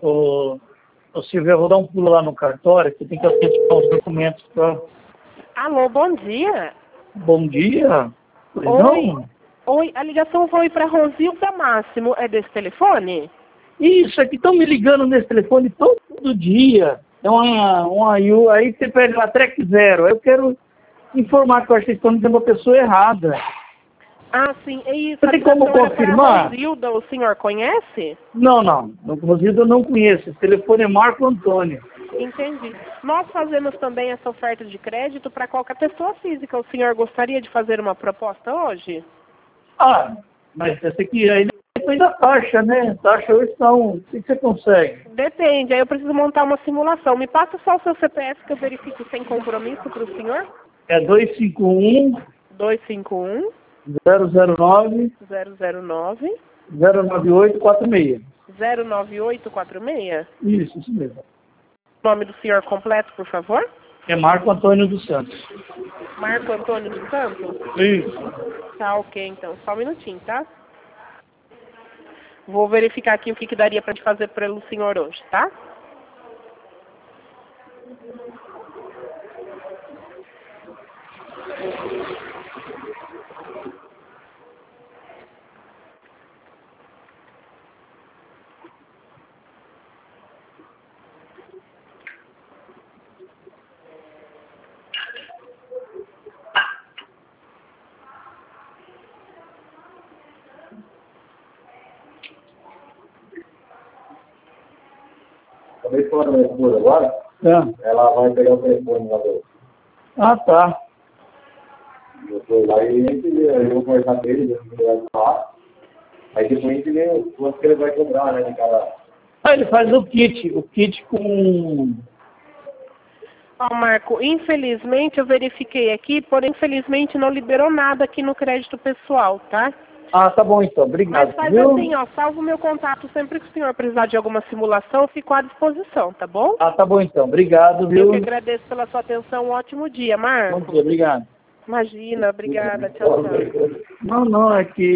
Ô Silvia, eu vou dar um pulo lá no cartório, que tem que autenticar os documentos pra... Alô, bom dia. Bom dia. Pois Oi. não? Oi, a ligação foi para Rosilda Máximo. É desse telefone? Isso, aqui estão me ligando nesse telefone todo dia. É aí você pede lá, track 0. Eu quero informar que eu acho que vocês estão ligando a pessoa errada. Ah, sim, é isso. Você tem como confirmar? Rosilda, o senhor conhece? Não. Rosilda eu não conheço. Esse telefone é Marco Antônio. Entendi. Nós fazemos também essa oferta de crédito para qualquer pessoa física. O senhor gostaria de fazer uma proposta hoje? Ah, mas essa aqui aí depende da taxa, né? Taxa hoje são... O que você consegue? Depende, aí eu preciso montar uma simulação. Me passa só o seu CPF que eu verifico sem compromisso para o senhor. É 251 251 009 009 09846. 09846. Isso mesmo. Nome do senhor completo, por favor? É Marco Antônio dos Santos. Marco Antônio dos Santos? Isso. Tá, ok, então. Só um minutinho, tá? Vou verificar aqui o que daria para te fazer pelo senhor hoje, tá? Acabei falando com a minha esposa agora, ela vai pegar o telefone lá do... Ah, tá. Eu fui lá e eu vou conversar com ele, ele vai falar. Aí depois a gente vê o quanto que ele vai cobrar, né, de cada... Ah, ele faz o kit com... Ó, Marco, infelizmente eu verifiquei aqui, porém infelizmente não liberou nada aqui no crédito pessoal, tá? Ah, tá bom então, obrigado. Mas faz viu? assim, ó, salva o meu contato sempre que o senhor precisar de alguma simulação, eu fico à disposição, tá bom? Ah, tá bom então, obrigado, viu? Eu que agradeço pela sua atenção, um ótimo dia, Marco. Bom dia, obrigado. Imagina, obrigada, tchau, tchau. Não, é que